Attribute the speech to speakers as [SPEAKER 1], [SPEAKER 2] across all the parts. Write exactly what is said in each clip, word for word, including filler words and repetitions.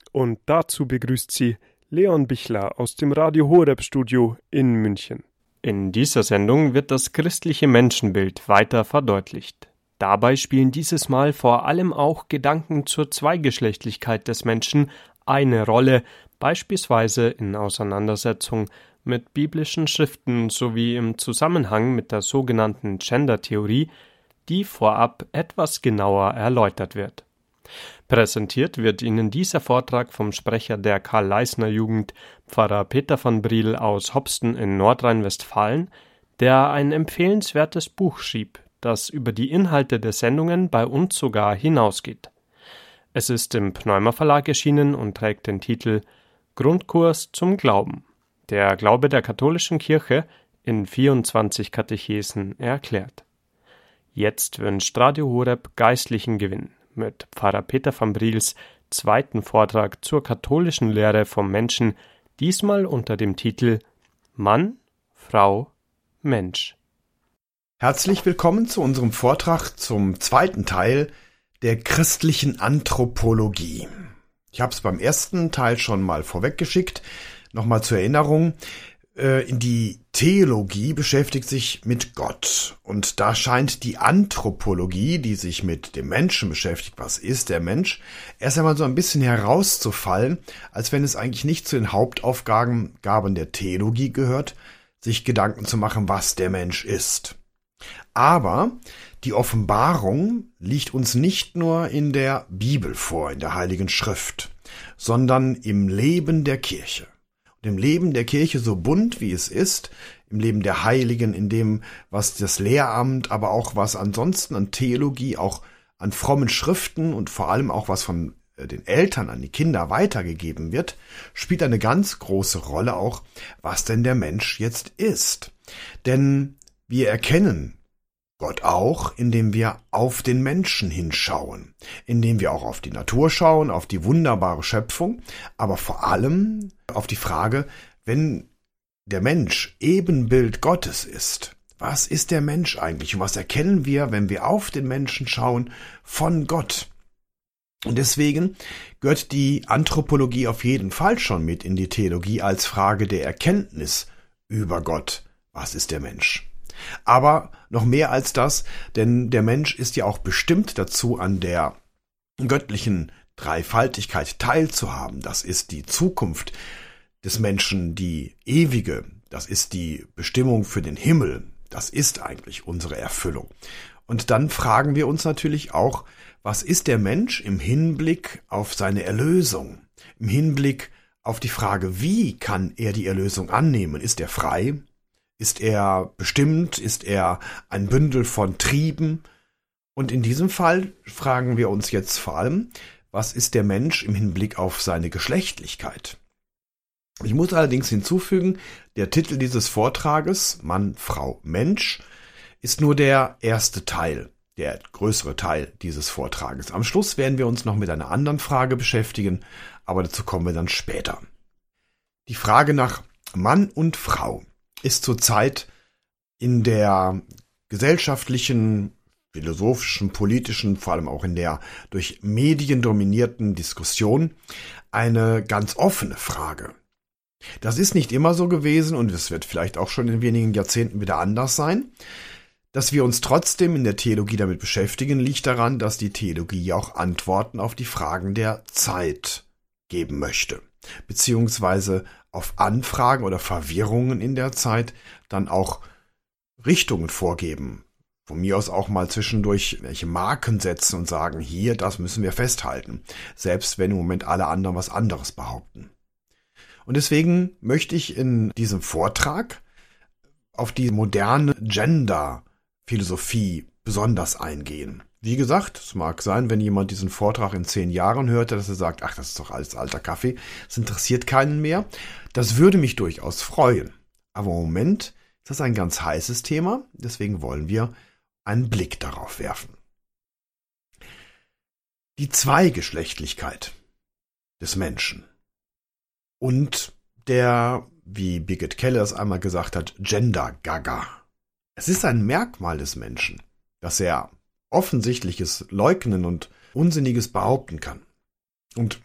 [SPEAKER 1] Und dazu begrüßt sie Leon Bichler aus dem Radio Horeb Studio in München. In dieser Sendung wird das christliche Menschenbild weiter verdeutlicht. Dabei spielen dieses Mal vor allem auch Gedanken zur Zweigeschlechtlichkeit des Menschen eine Rolle, beispielsweise in Auseinandersetzung mit biblischen Schriften sowie im Zusammenhang mit der sogenannten Gender-Theorie, die vorab etwas genauer erläutert wird. Präsentiert wird Ihnen dieser Vortrag vom Sprecher der Karl-Leisner-Jugend, Pfarrer Peter van Briel aus Hopsten in Nordrhein-Westfalen, der ein empfehlenswertes Buch schrieb, das über die Inhalte der Sendungen bei uns sogar hinausgeht. Es ist im Pneuma Verlag erschienen und trägt den Titel Grundkurs zum Glauben. Der Glaube der katholischen Kirche in vierundzwanzig Katechesen erklärt. Jetzt wünscht Radio Horeb geistlichen Gewinn mit Pfarrer Peter van Briels zweiten Vortrag zur katholischen Lehre vom Menschen, diesmal unter dem Titel Mann, Frau, Mensch.
[SPEAKER 2] Herzlich willkommen zu unserem Vortrag zum zweiten Teil der christlichen Anthropologie. Ich habe es beim ersten Teil schon mal vorweggeschickt. Nochmal zur Erinnerung, äh, die Theologie beschäftigt sich mit Gott. Und da scheint die Anthropologie, die sich mit dem Menschen beschäftigt, was ist der Mensch, erst einmal so ein bisschen herauszufallen, als wenn es eigentlich nicht zu den Hauptaufgaben der Theologie gehört, sich Gedanken zu machen, was der Mensch ist. Aber die Offenbarung liegt uns nicht nur in der Bibel vor, in der Heiligen Schrift, sondern im Leben der Kirche. Und im Leben der Kirche, so bunt wie es ist, im Leben der Heiligen, in dem, was das Lehramt, aber auch was ansonsten an Theologie, auch an frommen Schriften und vor allem auch was von den Eltern an die Kinder weitergegeben wird, spielt eine ganz große Rolle auch, was denn der Mensch jetzt ist. Denn wir erkennen Gott auch, indem wir auf den Menschen hinschauen, indem wir auch auf die Natur schauen, auf die wunderbare Schöpfung, aber vor allem auf die Frage, wenn der Mensch Ebenbild Gottes ist, was ist der Mensch eigentlich und was erkennen wir, wenn wir auf den Menschen schauen, von Gott? Und deswegen gehört die Anthropologie auf jeden Fall schon mit in die Theologie als Frage der Erkenntnis über Gott. Was ist der Mensch? Aber noch mehr als das, denn der Mensch ist ja auch bestimmt dazu, an der göttlichen Dreifaltigkeit teilzuhaben. Das ist die Zukunft des Menschen, die ewige. Das ist die Bestimmung für den Himmel. Das ist eigentlich unsere Erfüllung. Und dann fragen wir uns natürlich auch, was ist der Mensch im Hinblick auf seine Erlösung? Im Hinblick auf die Frage, wie kann er die Erlösung annehmen? Ist er frei? Ist er bestimmt? Ist er ein Bündel von Trieben? Und in diesem Fall fragen wir uns jetzt vor allem, was ist der Mensch im Hinblick auf seine Geschlechtlichkeit? Ich muss allerdings hinzufügen, der Titel dieses Vortrages, Mann, Frau, Mensch, ist nur der erste Teil, der größere Teil dieses Vortrages. Am Schluss werden wir uns noch mit einer anderen Frage beschäftigen, aber dazu kommen wir dann später. Die Frage nach Mann und Frau ist zurzeit in der gesellschaftlichen, philosophischen, politischen, vor allem auch in der durch Medien dominierten Diskussion eine ganz offene Frage. Das ist nicht immer so gewesen und es wird vielleicht auch schon in wenigen Jahrzehnten wieder anders sein. Dass wir uns trotzdem in der Theologie damit beschäftigen, liegt daran, dass die Theologie auch Antworten auf die Fragen der Zeit geben möchte, beziehungsweise auf Anfragen oder Verwirrungen in der Zeit dann auch Richtungen vorgeben. Von mir aus auch mal zwischendurch welche Marken setzen und sagen, hier, das müssen wir festhalten, selbst wenn im Moment alle anderen was anderes behaupten. Und deswegen möchte ich in diesem Vortrag auf die moderne Gender-Philosophie besonders eingehen. Wie gesagt, es mag sein, wenn jemand diesen Vortrag in zehn Jahren hörte, dass er sagt, ach, das ist doch alles alter Kaffee, es interessiert keinen mehr. Das würde mich durchaus freuen. Aber im Moment ist das ein ganz heißes Thema, deswegen wollen wir einen Blick darauf werfen. Die Zweigeschlechtlichkeit des Menschen und der, wie Birgit Keller es einmal gesagt hat, Gender-Gaga. Es ist ein Merkmal des Menschen, dass er Offensichtliches leugnen und Unsinniges behaupten kann. Und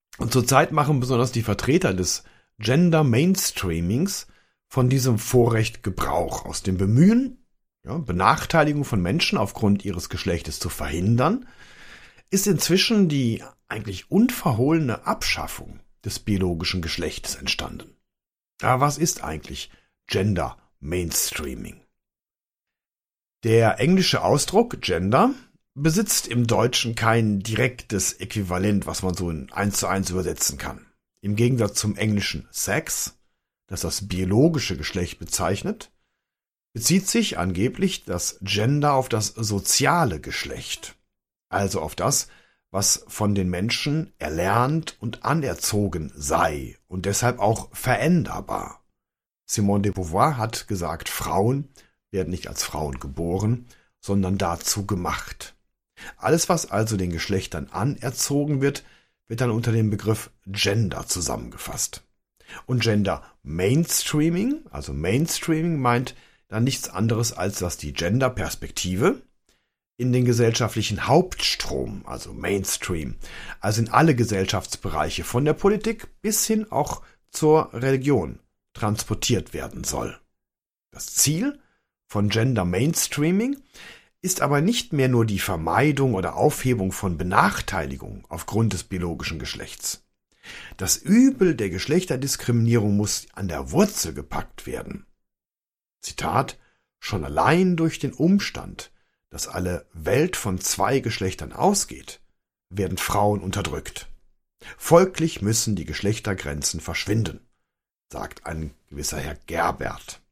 [SPEAKER 2] Und zurzeit machen besonders die Vertreter des Gender Mainstreamings von diesem Vorrecht Gebrauch, aus dem Bemühen, ja, Benachteiligung von Menschen aufgrund ihres Geschlechtes zu verhindern, ist inzwischen die eigentlich unverhohlene Abschaffung des biologischen Geschlechtes entstanden. Aber was ist eigentlich Gender Mainstreaming? Der englische Ausdruck Gender besitzt im Deutschen kein direktes Äquivalent, was man so in eins zu eins übersetzen kann. Im Gegensatz zum englischen Sex, das das biologische Geschlecht bezeichnet, bezieht sich angeblich das Gender auf das soziale Geschlecht, also auf das, was von den Menschen erlernt und anerzogen sei und deshalb auch veränderbar. Simone de Beauvoir hat gesagt, Frauen werden nicht als Frauen geboren, sondern dazu gemacht. Alles, was also den Geschlechtern anerzogen wird, wird dann unter dem Begriff Gender zusammengefasst. Und Gender Mainstreaming, also Mainstreaming meint dann nichts anderes, als dass die Gender-Perspektive in den gesellschaftlichen Hauptstrom, also Mainstream, also in alle Gesellschaftsbereiche von der Politik bis hin auch zur Religion transportiert werden soll. Das Ziel von Gender Mainstreaming ist aber nicht mehr nur die Vermeidung oder Aufhebung von Benachteiligung aufgrund des biologischen Geschlechts. Das Übel der Geschlechterdiskriminierung muss an der Wurzel gepackt werden. Zitat: Schon allein durch den Umstand, dass alle Welt von zwei Geschlechtern ausgeht, werden Frauen unterdrückt. Folglich müssen die Geschlechtergrenzen verschwinden, sagt ein gewisser Herr Gerbert.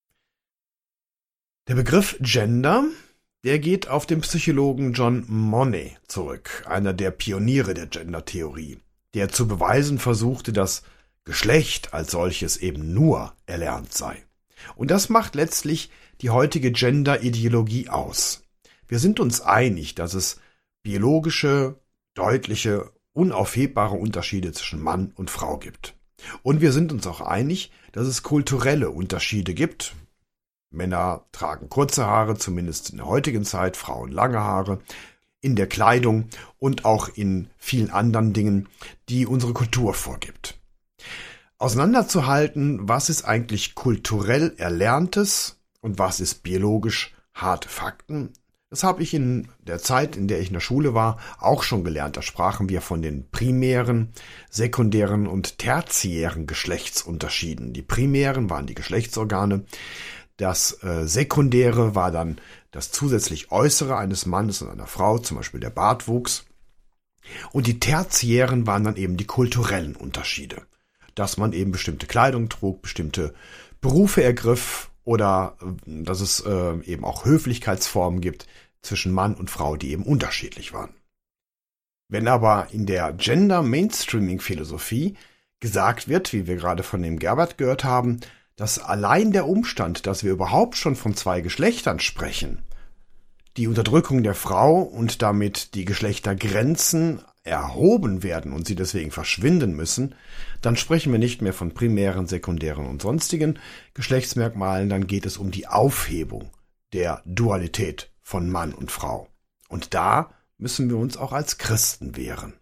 [SPEAKER 2] Der Begriff Gender, der geht auf den Psychologen John Monnet zurück, einer der Pioniere der Gender-Theorie, der zu beweisen versuchte, dass Geschlecht als solches eben nur erlernt sei. Und das macht letztlich die heutige Gender-Ideologie aus. Wir sind uns einig, dass es biologische, deutliche, unaufhebbare Unterschiede zwischen Mann und Frau gibt. Und wir sind uns auch einig, dass es kulturelle Unterschiede gibt. Männer tragen kurze Haare, zumindest in der heutigen Zeit, Frauen lange Haare, in der Kleidung und auch in vielen anderen Dingen, die unsere Kultur vorgibt. Auseinanderzuhalten, was ist eigentlich kulturell Erlerntes und was ist biologisch harte Fakten, das habe ich in der Zeit, in der ich in der Schule war, auch schon gelernt. Da sprachen wir von den primären, sekundären und tertiären Geschlechtsunterschieden. Die primären waren die Geschlechtsorgane. Das äh, Sekundäre war dann das zusätzlich Äußere eines Mannes und einer Frau, zum Beispiel der Bartwuchs. Und die tertiären waren dann eben die kulturellen Unterschiede, dass man eben bestimmte Kleidung trug, bestimmte Berufe ergriff oder äh, dass es äh, eben auch Höflichkeitsformen gibt zwischen Mann und Frau, die eben unterschiedlich waren. Wenn aber in der Gender-Mainstreaming-Philosophie gesagt wird, wie wir gerade von dem Gerbert gehört haben, dass allein der Umstand, dass wir überhaupt schon von zwei Geschlechtern sprechen, die Unterdrückung der Frau und damit die Geschlechtergrenzen erhoben werden und sie deswegen verschwinden müssen, dann sprechen wir nicht mehr von primären, sekundären und sonstigen Geschlechtsmerkmalen, dann geht es um die Aufhebung der Dualität von Mann und Frau. Und da müssen wir uns auch als Christen wehren.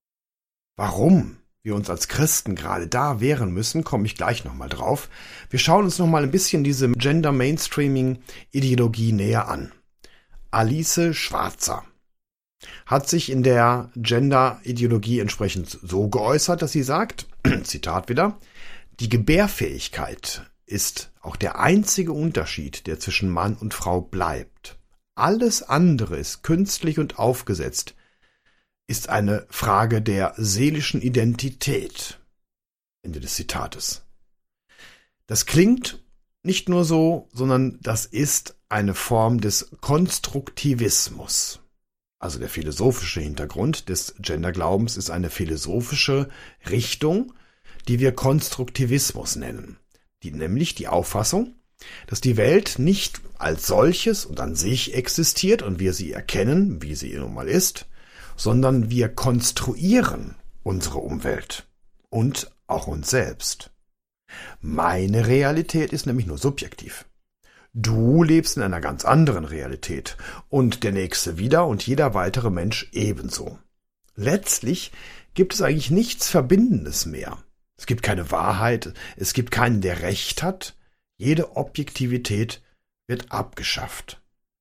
[SPEAKER 2] Warum wir uns als Christen gerade da wehren müssen, komme ich gleich nochmal drauf. Wir schauen uns nochmal ein bisschen diese Gender-Mainstreaming-Ideologie näher an. Alice Schwarzer hat sich in der Gender-Ideologie entsprechend so geäußert, dass sie sagt, Zitat wieder, die Gebärfähigkeit ist auch der einzige Unterschied, der zwischen Mann und Frau bleibt. Alles andere ist künstlich und aufgesetzt, ist eine Frage der seelischen Identität. Ende des Zitates. Das klingt nicht nur so, sondern das ist eine Form des Konstruktivismus. Also der philosophische Hintergrund des Genderglaubens ist eine philosophische Richtung, die wir Konstruktivismus nennen. Die, nämlich die Auffassung, dass die Welt nicht als solches und an sich existiert und wir sie erkennen, wie sie nun mal ist, sondern wir konstruieren unsere Umwelt und auch uns selbst. Meine Realität ist nämlich nur subjektiv. Du lebst in einer ganz anderen Realität und der Nächste wieder und jeder weitere Mensch ebenso. Letztlich gibt es eigentlich nichts Verbindendes mehr. Es gibt keine Wahrheit, es gibt keinen, der Recht hat. Jede Objektivität wird abgeschafft.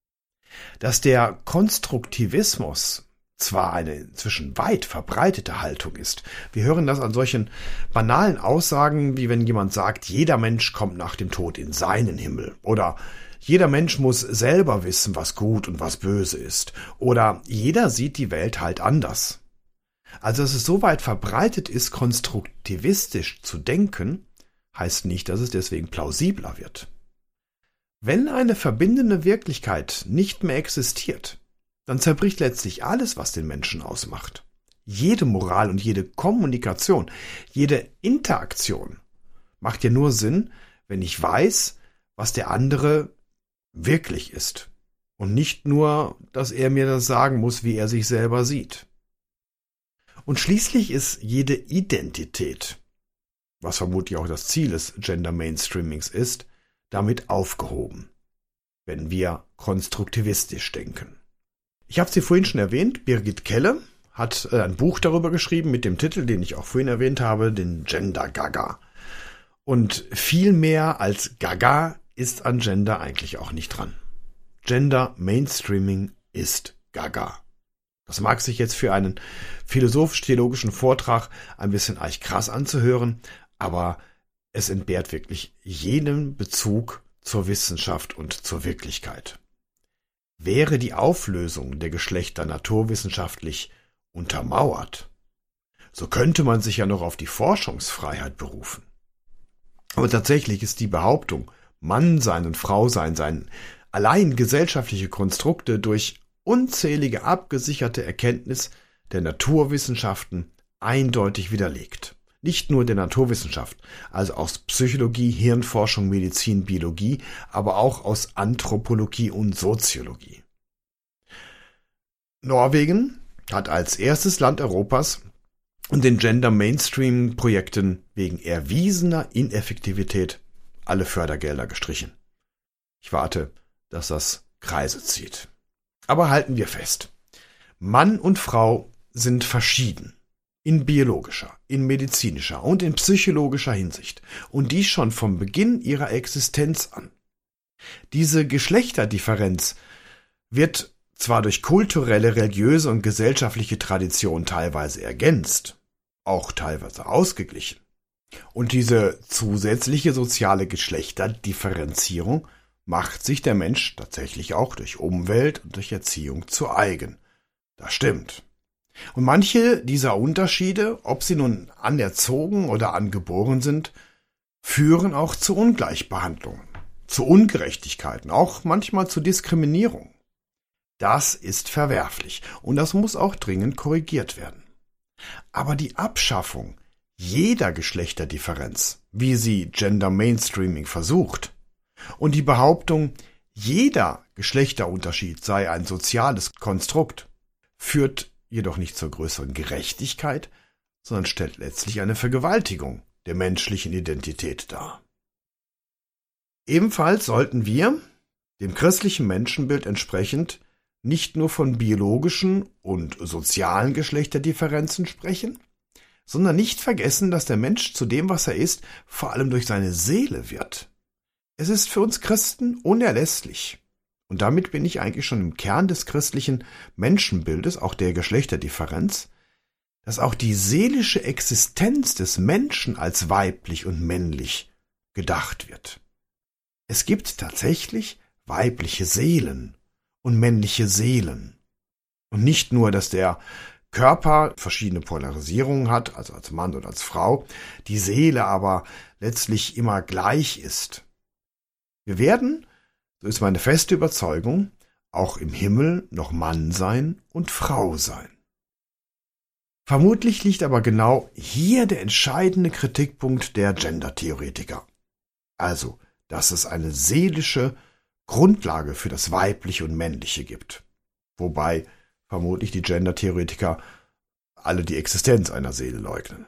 [SPEAKER 2] Dass der Konstruktivismus zwar eine inzwischen weit verbreitete Haltung ist. Wir hören das an solchen banalen Aussagen, wie wenn jemand sagt, jeder Mensch kommt nach dem Tod in seinen Himmel. Oder jeder Mensch muss selber wissen, was gut und was böse ist. Oder jeder sieht die Welt halt anders. Also, dass es so weit verbreitet ist, konstruktivistisch zu denken, heißt nicht, dass es deswegen plausibler wird. Wenn eine verbindende Wirklichkeit nicht mehr existiert, dann zerbricht letztlich alles, was den Menschen ausmacht. Jede Moral und jede Kommunikation, jede Interaktion macht ja nur Sinn, wenn ich weiß, was der andere wirklich ist. Und nicht nur, dass er mir das sagen muss, wie er sich selber sieht. Und schließlich ist jede Identität, was vermutlich auch das Ziel des Gender Mainstreamings ist, damit aufgehoben, wenn wir konstruktivistisch denken. Ich habe sie vorhin schon erwähnt, Birgit Kelle hat ein Buch darüber geschrieben mit dem Titel, den ich auch vorhin erwähnt habe, den Gender Gaga. Und viel mehr als Gaga ist an Gender eigentlich auch nicht dran. Gender Mainstreaming ist Gaga. Das mag sich jetzt für einen philosophisch-theologischen Vortrag ein bisschen eigentlich krass anzuhören, aber es entbehrt wirklich jedem Bezug zur Wissenschaft und zur Wirklichkeit. Wäre die Auflösung der Geschlechter naturwissenschaftlich untermauert, so könnte man sich ja noch auf die Forschungsfreiheit berufen. Aber tatsächlich ist die Behauptung, Mann sein und Frau sein seien allein gesellschaftliche Konstrukte durch unzählige abgesicherte Erkenntnis der Naturwissenschaften eindeutig widerlegt. Nicht nur der Naturwissenschaft, also aus Psychologie, Hirnforschung, Medizin, Biologie, aber auch aus Anthropologie und Soziologie. Norwegen hat als erstes Land Europas den Gender Mainstream Projekten wegen erwiesener Ineffektivität alle Fördergelder gestrichen. Ich warte, dass das Kreise zieht. Aber halten wir fest. Mann und Frau sind verschieden. In biologischer, in medizinischer und in psychologischer Hinsicht. Und dies schon vom Beginn ihrer Existenz an. Diese Geschlechterdifferenz wird zwar durch kulturelle, religiöse und gesellschaftliche Tradition teilweise ergänzt, auch teilweise ausgeglichen. Und diese zusätzliche soziale Geschlechterdifferenzierung macht sich der Mensch tatsächlich auch durch Umwelt und durch Erziehung zu eigen. Das stimmt. Und manche dieser Unterschiede, ob sie nun anerzogen oder angeboren sind, führen auch zu Ungleichbehandlungen, zu Ungerechtigkeiten, auch manchmal zu Diskriminierung. Das ist verwerflich und das muss auch dringend korrigiert werden. Aber die Abschaffung jeder Geschlechterdifferenz, wie sie Gender Mainstreaming versucht, und die Behauptung, jeder Geschlechterunterschied sei ein soziales Konstrukt, führt jedoch nicht zur größeren Gerechtigkeit, sondern stellt letztlich eine Vergewaltigung der menschlichen Identität dar. Ebenfalls sollten wir, dem christlichen Menschenbild entsprechend, nicht nur von biologischen und sozialen Geschlechterdifferenzen sprechen, sondern nicht vergessen, dass der Mensch zu dem, was er ist, vor allem durch seine Seele wird. Es ist für uns Christen unerlässlich. Und damit bin ich eigentlich schon im Kern des christlichen Menschenbildes, auch der Geschlechterdifferenz, dass auch die seelische Existenz des Menschen als weiblich und männlich gedacht wird. Es gibt tatsächlich weibliche Seelen und männliche Seelen. Und nicht nur, dass der Körper verschiedene Polarisierungen hat, also als Mann oder als Frau, die Seele aber letztlich immer gleich ist. Wir werden, so ist meine feste Überzeugung, auch im Himmel noch Mann sein und Frau sein. Vermutlich liegt aber genau hier der entscheidende Kritikpunkt der Gender-Theoretiker. Also, dass es eine seelische Grundlage für das Weibliche und Männliche gibt. Wobei vermutlich die Gender-Theoretiker alle die Existenz einer Seele leugnen.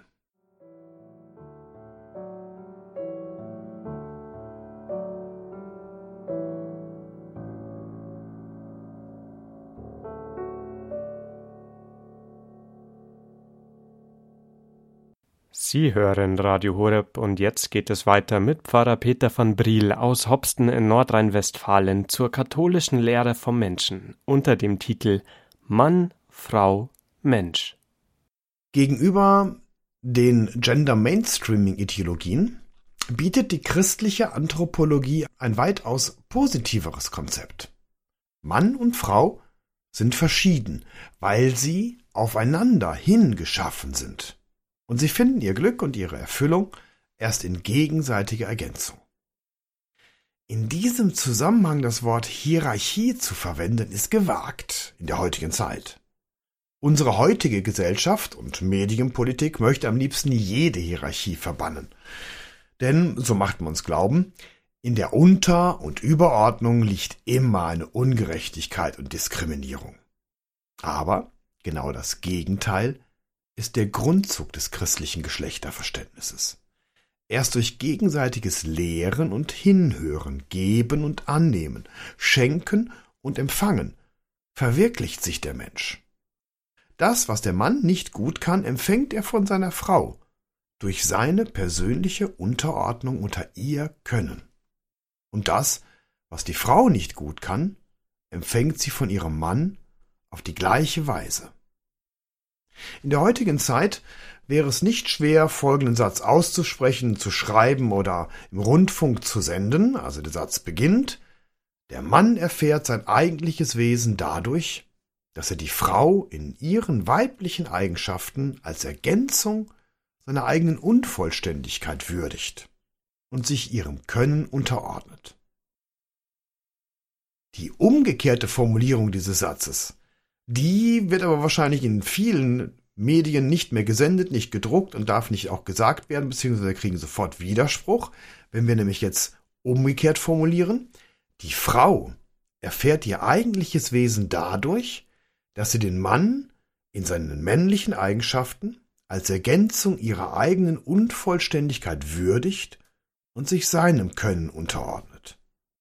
[SPEAKER 1] Sie hören Radio Horeb und jetzt geht es weiter mit Pfarrer Peter van Briel aus Hopsten in Nordrhein-Westfalen zur katholischen Lehre vom Menschen unter dem Titel Mann, Frau, Mensch.
[SPEAKER 2] Gegenüber den Gender-Mainstreaming-Ideologien bietet die christliche Anthropologie ein weitaus positiveres Konzept. Mann und Frau sind verschieden, weil sie aufeinander hingeschaffen sind. Und sie finden ihr Glück und ihre Erfüllung erst in gegenseitiger Ergänzung. In diesem Zusammenhang das Wort Hierarchie zu verwenden, ist gewagt in der heutigen Zeit. Unsere heutige Gesellschaft und Medienpolitik möchte am liebsten jede Hierarchie verbannen. Denn, so macht man uns glauben, in der Unter- und Überordnung liegt immer eine Ungerechtigkeit und Diskriminierung. Aber genau das Gegenteil ist der Grundzug des christlichen Geschlechterverständnisses. Erst durch gegenseitiges Lehren und Hinhören, Geben und Annehmen, Schenken und Empfangen verwirklicht sich der Mensch. Das, was der Mann nicht gut kann, empfängt er von seiner Frau durch seine persönliche Unterordnung unter ihr Können. Und das, was die Frau nicht gut kann, empfängt sie von ihrem Mann auf die gleiche Weise. In der heutigen Zeit wäre es nicht schwer, folgenden Satz auszusprechen, zu schreiben oder im Rundfunk zu senden. Also der Satz beginnt: Der Mann erfährt sein eigentliches Wesen dadurch, dass er die Frau in ihren weiblichen Eigenschaften als Ergänzung seiner eigenen Unvollständigkeit würdigt und sich ihrem Können unterordnet. Die umgekehrte Formulierung dieses Satzes, die wird aber wahrscheinlich in vielen Medien nicht mehr gesendet, nicht gedruckt und darf nicht auch gesagt werden, beziehungsweise kriegen sofort Widerspruch, wenn wir nämlich jetzt umgekehrt formulieren. Die Frau erfährt ihr eigentliches Wesen dadurch, dass sie den Mann in seinen männlichen Eigenschaften als Ergänzung ihrer eigenen Unvollständigkeit würdigt und sich seinem Können unterordnet.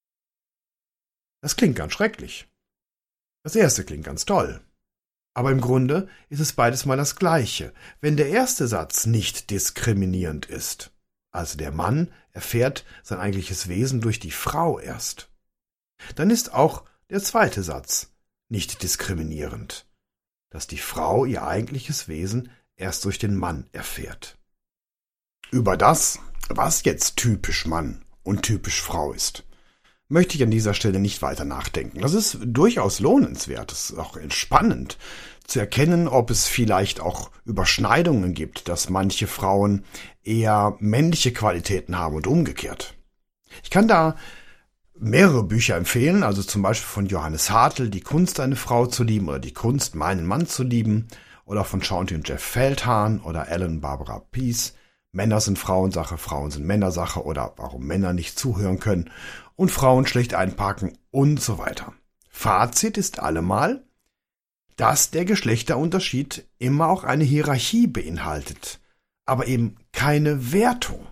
[SPEAKER 2] Das klingt ganz schrecklich. Das erste klingt ganz toll. Aber im Grunde ist es beides mal das Gleiche. Wenn der erste Satz nicht diskriminierend ist, also der Mann erfährt sein eigentliches Wesen durch die Frau erst, dann ist auch der zweite Satz nicht diskriminierend, dass die Frau ihr eigentliches Wesen erst durch den Mann erfährt. Über das, was jetzt typisch Mann und typisch Frau ist, möchte ich an dieser Stelle nicht weiter nachdenken. Das ist durchaus lohnenswert, es ist auch entspannend zu erkennen, ob es vielleicht auch Überschneidungen gibt, dass manche Frauen eher männliche Qualitäten haben und umgekehrt. Ich kann da mehrere Bücher empfehlen, also zum Beispiel von Johannes Hartl, Die Kunst, eine Frau zu lieben, oder Die Kunst, meinen Mann zu lieben, oder von Shaunti und Jeff Feldhahn oder Ellen Barbara Pease, Männer sind Frauensache, Frauen sind Männersache, oder warum Männer nicht zuhören können und Frauen schlecht einparken und so weiter. Fazit ist allemal, dass der Geschlechterunterschied immer auch eine Hierarchie beinhaltet, aber eben keine Wertung.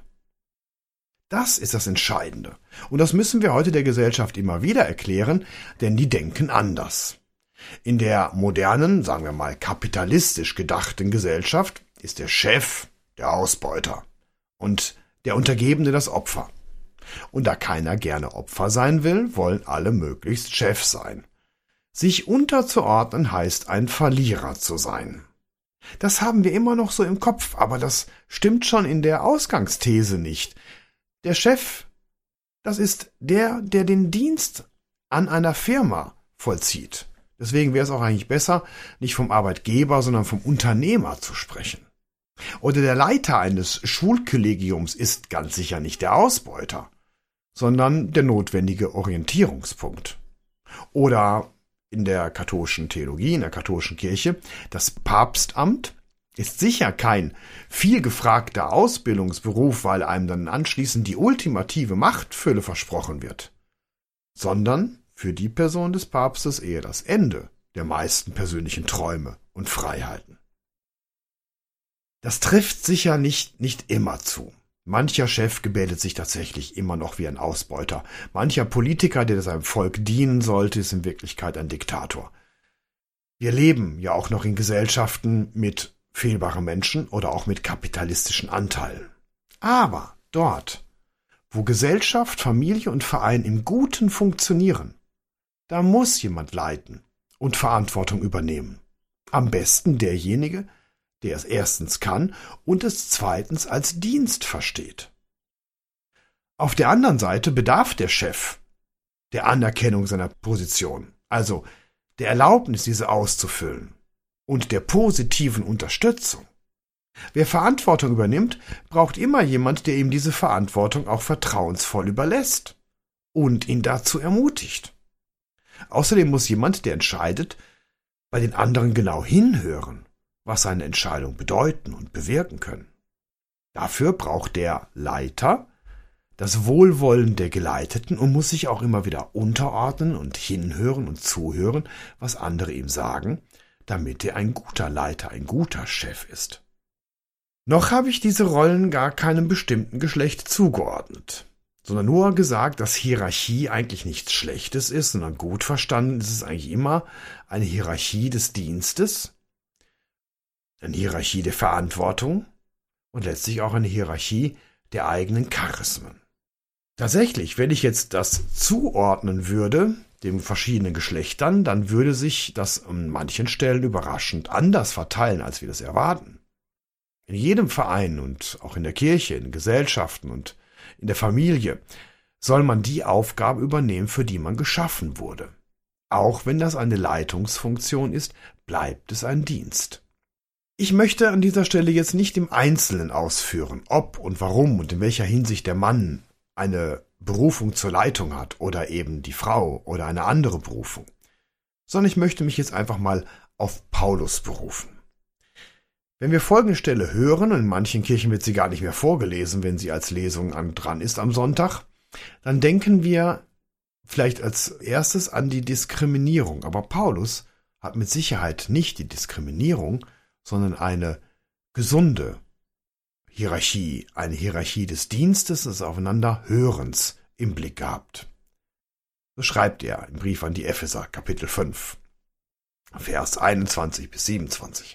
[SPEAKER 2] Das ist das Entscheidende. Und das müssen wir heute der Gesellschaft immer wieder erklären, denn die denken anders. In der modernen, sagen wir mal kapitalistisch gedachten Gesellschaft ist der Chef der Ausbeuter und der Untergebene das Opfer. Und da keiner gerne Opfer sein will, wollen alle möglichst Chef sein. Sich unterzuordnen heißt, ein Verlierer zu sein. Das haben wir immer noch so im Kopf, aber das stimmt schon in der Ausgangsthese nicht. Der Chef, das ist der, der den Dienst an einer Firma vollzieht. Deswegen wäre es auch eigentlich besser, nicht vom Arbeitgeber, sondern vom Unternehmer zu sprechen. Oder der Leiter eines Schulkollegiums ist ganz sicher nicht der Ausbeuter, sondern der notwendige Orientierungspunkt. Oder in der katholischen Theologie, in der katholischen Kirche, das Papstamt ist sicher kein vielgefragter Ausbildungsberuf, weil einem dann anschließend die ultimative Machtfülle versprochen wird, sondern für die Person des Papstes eher das Ende der meisten persönlichen Träume und Freiheiten. Das trifft sicher nicht, nicht immer zu. Mancher Chef gebärdet sich tatsächlich immer noch wie ein Ausbeuter. Mancher Politiker, der seinem Volk dienen sollte, ist in Wirklichkeit ein Diktator. Wir leben ja auch noch in Gesellschaften mit fehlbare Menschen oder auch mit kapitalistischen Anteilen. Aber dort, wo Gesellschaft, Familie und Verein im Guten funktionieren, da muss jemand leiten und Verantwortung übernehmen. Am besten derjenige, der es erstens kann und es zweitens als Dienst versteht. Auf der anderen Seite bedarf der Chef der Anerkennung seiner Position, also der Erlaubnis, diese auszufüllen, und der positiven Unterstützung. Wer Verantwortung übernimmt, braucht immer jemand, der ihm diese Verantwortung auch vertrauensvoll überlässt und ihn dazu ermutigt. Außerdem muss jemand, der entscheidet, bei den anderen genau hinhören, was seine Entscheidung bedeuten und bewirken können. Dafür braucht der Leiter das Wohlwollen der Geleiteten und muss sich auch immer wieder unterordnen und hinhören und zuhören, was andere ihm sagen, damit er ein guter Leiter, ein guter Chef ist. Noch habe ich diese Rollen gar keinem bestimmten Geschlecht zugeordnet, sondern nur gesagt, dass Hierarchie eigentlich nichts Schlechtes ist, sondern gut verstanden ist es eigentlich immer eine Hierarchie des Dienstes, eine Hierarchie der Verantwortung und letztlich auch eine Hierarchie der eigenen Charismen. Tatsächlich, wenn ich jetzt das zuordnen würde, den verschiedenen Geschlechtern, dann würde sich das an manchen Stellen überraschend anders verteilen, als wir das erwarten. In jedem Verein und auch in der Kirche, in Gesellschaften und in der Familie soll man die Aufgabe übernehmen, für die man geschaffen wurde. Auch wenn das eine Leitungsfunktion ist, bleibt es ein Dienst. Ich möchte an dieser Stelle jetzt nicht im Einzelnen ausführen, ob und warum und in welcher Hinsicht der Mann eine Berufung zur Leitung hat oder eben die Frau oder eine andere Berufung, sondern ich möchte mich jetzt einfach mal auf Paulus berufen. Wenn wir folgende Stelle hören, und in manchen Kirchen wird sie gar nicht mehr vorgelesen, wenn sie als Lesung an, dran ist am Sonntag, dann denken wir vielleicht als erstes an die Diskriminierung. Aber Paulus hat mit Sicherheit nicht die Diskriminierung, sondern eine gesunde Hierarchie, eine Hierarchie des Dienstes, des Aufeinanderhörens im Blick gehabt. So schreibt er im Brief an die Epheser, Kapitel fünf, Vers einundzwanzig bis siebenundzwanzig.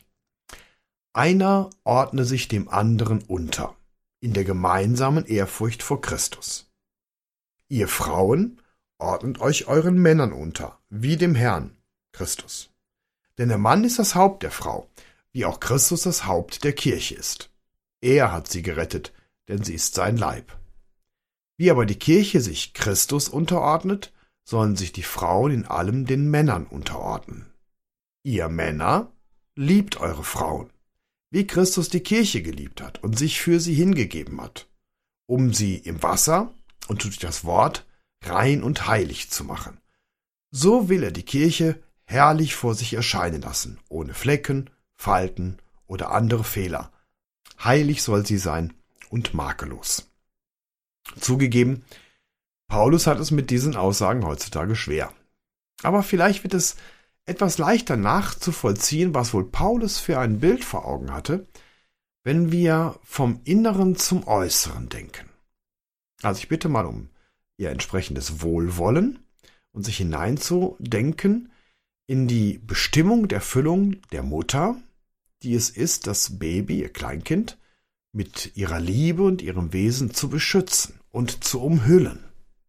[SPEAKER 2] Einer ordne sich dem anderen unter, in der gemeinsamen Ehrfurcht vor Christus. Ihr Frauen ordnet euch euren Männern unter, wie dem Herrn, Christus. Denn der Mann ist das Haupt der Frau, wie auch Christus das Haupt der Kirche ist. Er hat sie gerettet, denn sie ist sein Leib. Wie aber die Kirche sich Christus unterordnet, sollen sich die Frauen in allem den Männern unterordnen. Ihr Männer, liebt eure Frauen, wie Christus die Kirche geliebt hat und sich für sie hingegeben hat, um sie im Wasser und durch das Wort rein und heilig zu machen. So will er die Kirche herrlich vor sich erscheinen lassen, ohne Flecken, Falten oder andere Fehler. Heilig soll sie sein und makellos. Zugegeben, Paulus hat es mit diesen Aussagen heutzutage schwer. Aber vielleicht wird es etwas leichter nachzuvollziehen, was wohl Paulus für ein Bild vor Augen hatte, wenn wir vom Inneren zum Äußeren denken. Also ich bitte mal um ihr entsprechendes Wohlwollen und sich hineinzudenken in die Bestimmung der Füllung der Mutter, die es ist, das Baby, ihr Kleinkind, mit ihrer Liebe und ihrem Wesen zu beschützen und zu umhüllen.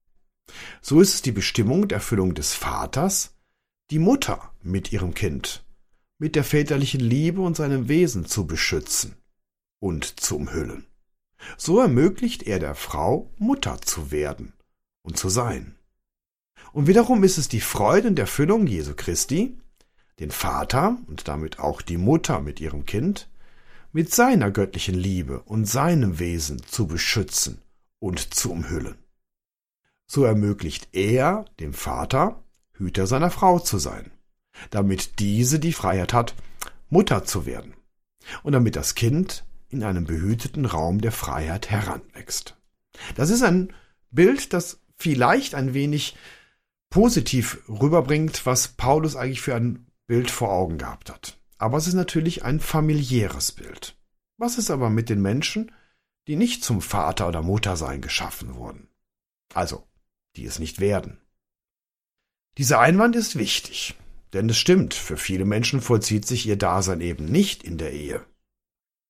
[SPEAKER 2] So ist es die Bestimmung der Füllung des Vaters, die Mutter mit ihrem Kind, mit der väterlichen Liebe und seinem Wesen zu beschützen und zu umhüllen. So ermöglicht er der Frau, Mutter zu werden und zu sein. Und wiederum ist es die Freude und Erfüllung Jesu Christi, den Vater und damit auch die Mutter mit ihrem Kind, mit seiner göttlichen Liebe und seinem Wesen zu beschützen und zu umhüllen. So ermöglicht er dem Vater, Hüter seiner Frau zu sein, damit diese die Freiheit hat, Mutter zu werden und damit das Kind in einem behüteten Raum der Freiheit heranwächst. Das ist ein Bild, das vielleicht ein wenig positiv rüberbringt, was Paulus eigentlich für ein Bild vor Augen gehabt hat. Aber es ist natürlich ein familiäres Bild. Was ist aber mit den Menschen, die nicht zum Vater oder Muttersein geschaffen wurden? Also, die es nicht werden. Dieser Einwand ist wichtig, denn es stimmt, für viele Menschen vollzieht sich ihr Dasein eben nicht in der Ehe,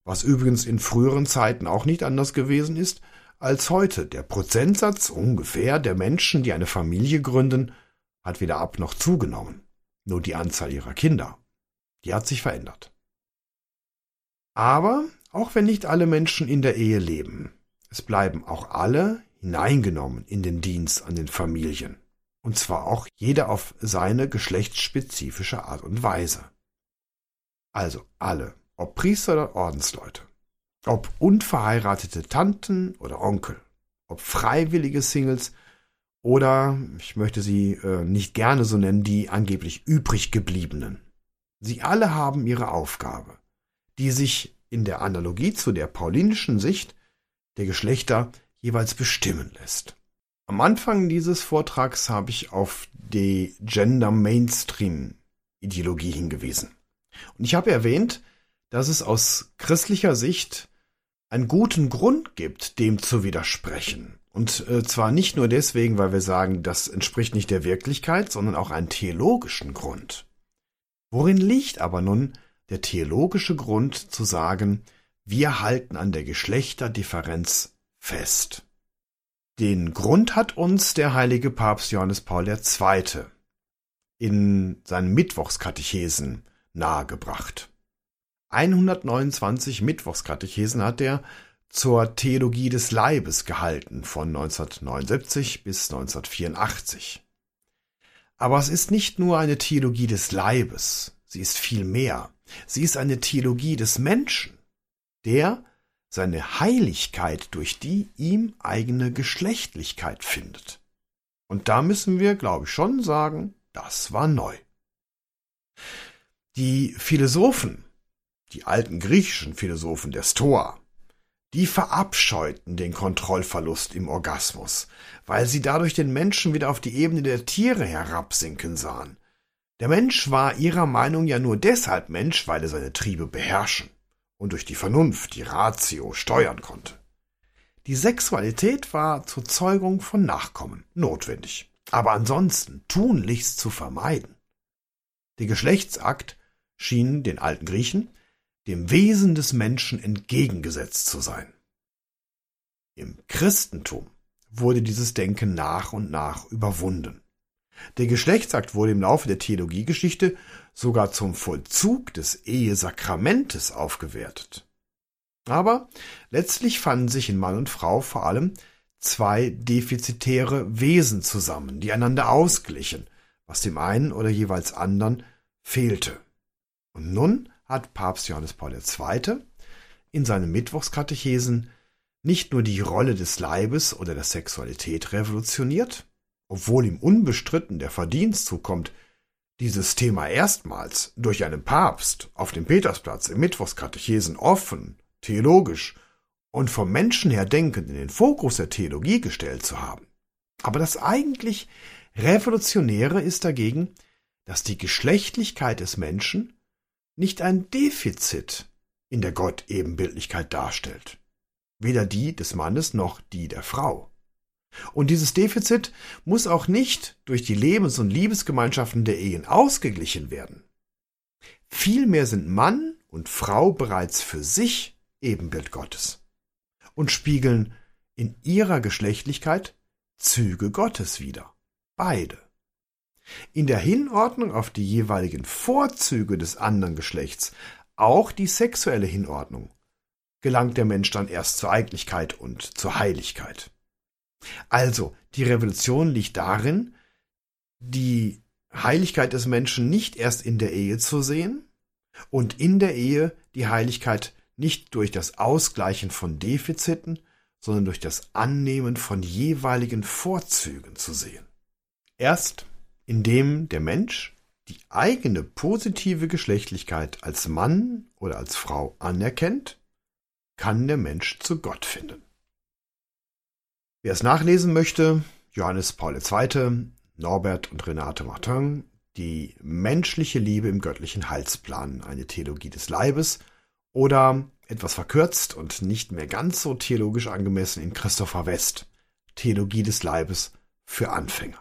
[SPEAKER 2] Was übrigens in früheren Zeiten auch nicht anders gewesen ist als heute. Der Prozentsatz ungefähr der Menschen, die eine Familie gründen, hat weder ab noch zugenommen. Nur die Anzahl ihrer Kinder, die hat sich verändert. Aber auch wenn nicht alle Menschen in der Ehe leben, es bleiben auch alle hineingenommen in den Dienst an den Familien. Und zwar auch jeder auf seine geschlechtsspezifische Art und Weise. Also alle, ob Priester oder Ordensleute, ob unverheiratete Tanten oder Onkel, ob freiwillige Singles oder, ich möchte sie äh, nicht gerne so nennen, die angeblich übrig gebliebenen. Sie alle haben ihre Aufgabe, die sich in der Analogie zu der paulinischen Sicht der Geschlechter jeweils bestimmen lässt. Am Anfang dieses Vortrags habe ich auf die Gender-Mainstream-Ideologie hingewiesen. Und ich habe erwähnt, dass es aus christlicher Sicht einen guten Grund gibt, dem zu widersprechen. Und äh, zwar nicht nur deswegen, weil wir sagen, das entspricht nicht der Wirklichkeit, sondern auch einen theologischen Grund. Worin liegt aber nun der theologische Grund zu sagen, wir halten an der Geschlechterdifferenz fest? Den Grund hat uns der heilige Papst Johannes Paul der Zweite in seinen Mittwochskatechesen nahegebracht. hundertneunundzwanzig Mittwochskatechesen hat er zur Theologie des Leibes gehalten, von neunzehnhundertneunundsiebzig bis neunzehnhundertvierundachtzig. Aber es ist nicht nur eine Theologie des Leibes, sie ist viel mehr. Sie ist eine Theologie des Menschen, der seine Heiligkeit durch die ihm eigene Geschlechtlichkeit findet. Und da müssen wir, glaube ich, schon sagen, das war neu. Die Philosophen, die alten griechischen Philosophen der Stoa, die verabscheuten den Kontrollverlust im Orgasmus, weil sie dadurch den Menschen wieder auf die Ebene der Tiere herabsinken sahen. Der Mensch war ihrer Meinung ja nur deshalb Mensch, weil er seine Triebe beherrschen und durch die Vernunft, die Ratio, steuern konnte. Die Sexualität war zur Zeugung von Nachkommen notwendig, aber ansonsten tunlichst zu vermeiden. Der Geschlechtsakt schien den alten Griechen dem Wesen des Menschen entgegengesetzt zu sein. Im Christentum wurde dieses Denken nach und nach überwunden. Der Geschlechtsakt wurde im Laufe der Theologiegeschichte sogar zum Vollzug des Ehesakramentes aufgewertet. Aber letztlich fanden sich in Mann und Frau vor allem zwei defizitäre Wesen zusammen, die einander ausglichen, was dem einen oder jeweils anderen fehlte. Und nun hat Papst Johannes Paul der Zweite in seinen Mittwochskatechesen nicht nur die Rolle des Leibes oder der Sexualität revolutioniert, obwohl ihm unbestritten der Verdienst zukommt, dieses Thema erstmals durch einen Papst auf dem Petersplatz im Mittwochskatechesen offen, theologisch und vom Menschen her denkend in den Fokus der Theologie gestellt zu haben. Aber das eigentlich Revolutionäre ist dagegen, dass die Geschlechtlichkeit des Menschen nicht ein Defizit in der Gottebenbildlichkeit darstellt, weder die des Mannes noch die der Frau. Und dieses Defizit muss auch nicht durch die Lebens- und Liebesgemeinschaften der Ehen ausgeglichen werden. Vielmehr sind Mann und Frau bereits für sich Ebenbild Gottes und spiegeln in ihrer Geschlechtlichkeit Züge Gottes wider. Beide. In der Hinordnung auf die jeweiligen Vorzüge des anderen Geschlechts, auch die sexuelle Hinordnung, gelangt der Mensch dann erst zur Eigentlichkeit und zur Heiligkeit. Also, die Revolution liegt darin, die Heiligkeit des Menschen nicht erst in der Ehe zu sehen und in der Ehe die Heiligkeit nicht durch das Ausgleichen von Defiziten, sondern durch das Annehmen von jeweiligen Vorzügen zu sehen. Erst indem der Mensch die eigene positive Geschlechtlichkeit als Mann oder als Frau anerkennt, kann der Mensch zu Gott finden. Wer es nachlesen möchte, Johannes Paul der Zweite, Norbert und Renate Martin, die menschliche Liebe im göttlichen Heilsplan, eine Theologie des Leibes, oder etwas verkürzt und nicht mehr ganz so theologisch angemessen in Christopher West, Theologie des Leibes für Anfänger.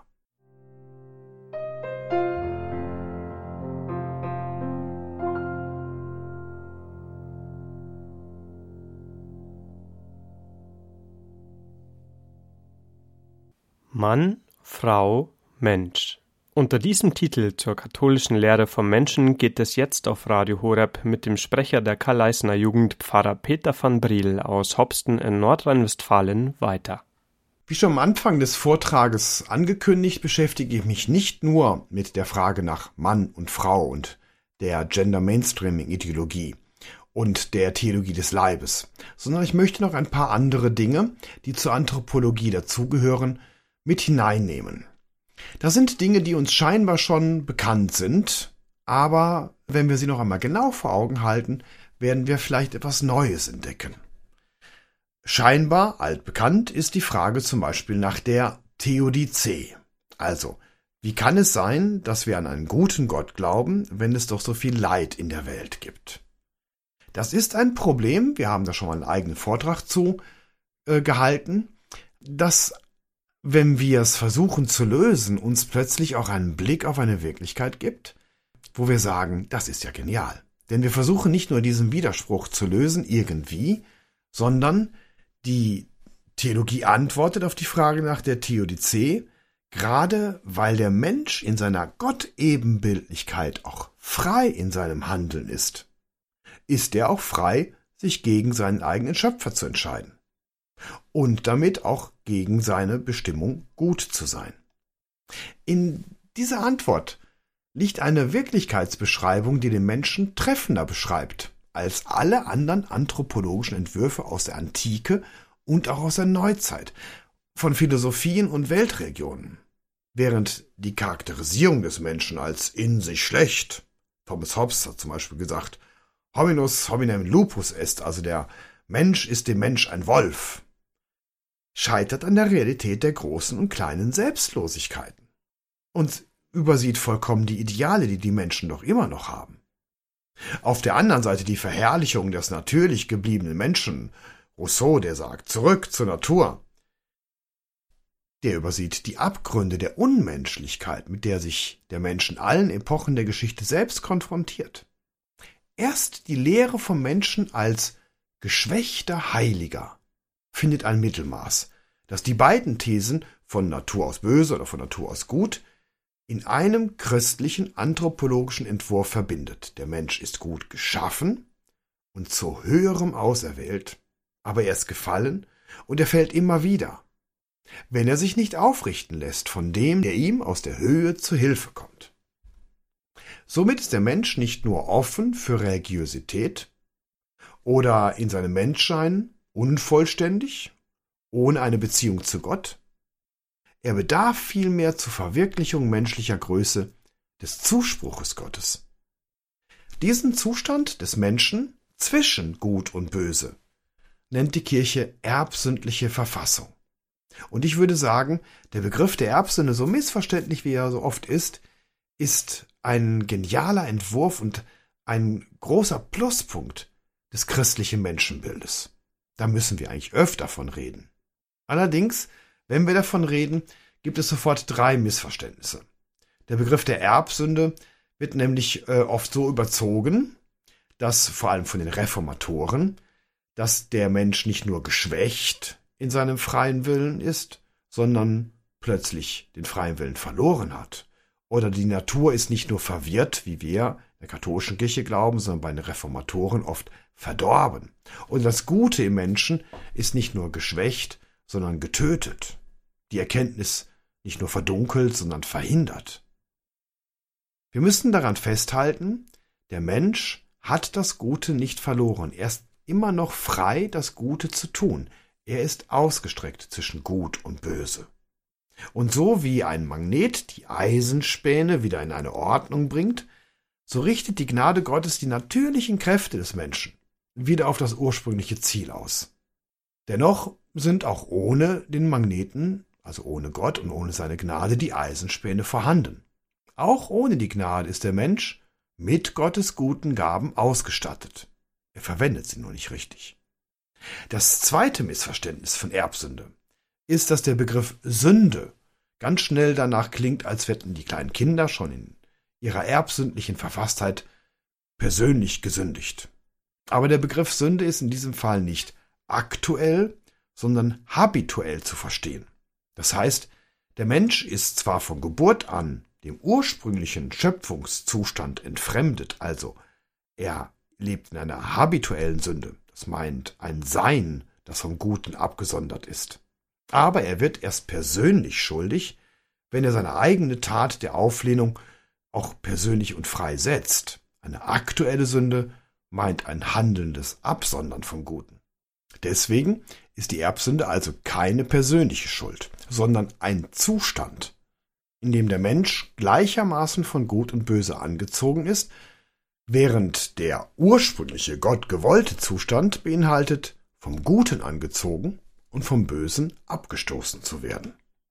[SPEAKER 1] Mann, Frau, Mensch. Unter diesem Titel zur katholischen Lehre vom Menschen geht es jetzt auf Radio Horeb mit dem Sprecher der Karl-Eisner Jugend, Pfarrer Peter van Briel aus Hopsten in Nordrhein-Westfalen, weiter.
[SPEAKER 2] Wie schon am Anfang des Vortrages angekündigt, beschäftige ich mich nicht nur mit der Frage nach Mann und Frau und der Gender-Mainstreaming-Ideologie und der Theologie des Leibes, sondern ich möchte noch ein paar andere Dinge, die zur Anthropologie dazugehören, mit hineinnehmen. Das sind Dinge, die uns scheinbar schon bekannt sind, aber wenn wir sie noch einmal genau vor Augen halten, werden wir vielleicht etwas Neues entdecken. Scheinbar altbekannt ist die Frage zum Beispiel nach der Theodizee. Also, wie kann es sein, dass wir an einen guten Gott glauben, wenn es doch so viel Leid in der Welt gibt? Das ist ein Problem, wir haben da schon mal einen eigenen Vortrag zu äh, gehalten, dass, wenn wir es versuchen zu lösen, uns plötzlich auch einen Blick auf eine Wirklichkeit gibt, wo wir sagen, das ist ja genial. Denn wir versuchen nicht nur diesen Widerspruch zu lösen irgendwie, sondern die Theologie antwortet auf die Frage nach der Theodizee, gerade weil der Mensch in seiner Gottebenbildlichkeit auch frei in seinem Handeln ist, ist er auch frei, sich gegen seinen eigenen Schöpfer zu entscheiden und damit auch gegen seine Bestimmung gut zu sein. In dieser Antwort liegt eine Wirklichkeitsbeschreibung, die den Menschen treffender beschreibt als alle anderen anthropologischen Entwürfe aus der Antike und auch aus der Neuzeit, von Philosophien und Weltreligionen. Während die Charakterisierung des Menschen als in sich schlecht, Thomas Hobbes hat zum Beispiel gesagt, hominus hominem lupus est, also der Mensch ist dem Mensch ein Wolf, scheitert an der Realität der großen und kleinen Selbstlosigkeiten und übersieht vollkommen die Ideale, die die Menschen doch immer noch haben. Auf der anderen Seite die Verherrlichung des natürlich gebliebenen Menschen, Rousseau, der sagt, zurück zur Natur, der übersieht die Abgründe der Unmenschlichkeit, mit der sich der Mensch in allen Epochen der Geschichte selbst konfrontiert. Erst die Lehre vom Menschen als geschwächter Heiliger findet ein Mittelmaß, das die beiden Thesen von Natur aus böse oder von Natur aus gut in einem christlichen anthropologischen Entwurf verbindet. Der Mensch ist gut geschaffen und zu Höherem auserwählt, aber er ist gefallen und er fällt immer wieder, wenn er sich nicht aufrichten lässt von dem, der ihm aus der Höhe zu Hilfe kommt. Somit ist der Mensch nicht nur offen für Religiosität oder in seinem Menschsein unvollständig, ohne eine Beziehung zu Gott. Er bedarf vielmehr zur Verwirklichung menschlicher Größe des Zuspruches Gottes. Diesen Zustand des Menschen zwischen Gut und Böse nennt die Kirche erbsündliche Verfassung. Und ich würde sagen, der Begriff der Erbsünde, so missverständlich wie er so oft ist, ist ein genialer Entwurf und ein großer Pluspunkt des christlichen Menschenbildes. Da müssen wir eigentlich öfter von reden. Allerdings, wenn wir davon reden, gibt es sofort drei Missverständnisse. Der Begriff der Erbsünde wird nämlich äh, oft so überzogen, dass vor allem von den Reformatoren, dass der Mensch nicht nur geschwächt in seinem freien Willen ist, sondern plötzlich den freien Willen verloren hat. Oder die Natur ist nicht nur verwirrt, wie wir in der katholischen Kirche glauben, sondern bei den Reformatoren oft verdorben. Und das Gute im Menschen ist nicht nur geschwächt, sondern getötet. Die Erkenntnis nicht nur verdunkelt, sondern verhindert. Wir müssen daran festhalten, der Mensch hat das Gute nicht verloren. Er ist immer noch frei, das Gute zu tun. Er ist ausgestreckt zwischen Gut und Böse. Und so wie ein Magnet die Eisenspäne wieder in eine Ordnung bringt, so richtet die Gnade Gottes die natürlichen Kräfte des Menschen wieder auf das ursprüngliche Ziel aus. Dennoch sind auch ohne den Magneten, also ohne Gott und ohne seine Gnade, die Eisenspäne vorhanden. Auch ohne die Gnade ist der Mensch mit Gottes guten Gaben ausgestattet. Er verwendet sie nur nicht richtig. Das zweite Missverständnis von Erbsünde ist, dass der Begriff Sünde ganz schnell danach klingt, als hätten die kleinen Kinder schon in ihrer erbsündlichen Verfasstheit persönlich gesündigt. Aber der Begriff Sünde ist in diesem Fall nicht aktuell, sondern habituell zu verstehen. Das heißt, Der Mensch ist zwar von Geburt an dem ursprünglichen Schöpfungszustand entfremdet, also er lebt in einer habituellen Sünde, das meint ein Sein, das vom Guten abgesondert ist. Aber er wird erst persönlich schuldig, wenn er seine eigene Tat der Auflehnung auch persönlich und frei setzt. Eine aktuelle Sünde meint ein handelndes Absondern vom Guten. Deswegen ist die Erbsünde also keine persönliche Schuld, sondern ein Zustand, in dem der Mensch gleichermaßen von Gut und Böse angezogen ist, während der ursprüngliche Gott gewollte Zustand beinhaltet, vom Guten angezogen und vom Bösen abgestoßen zu werden.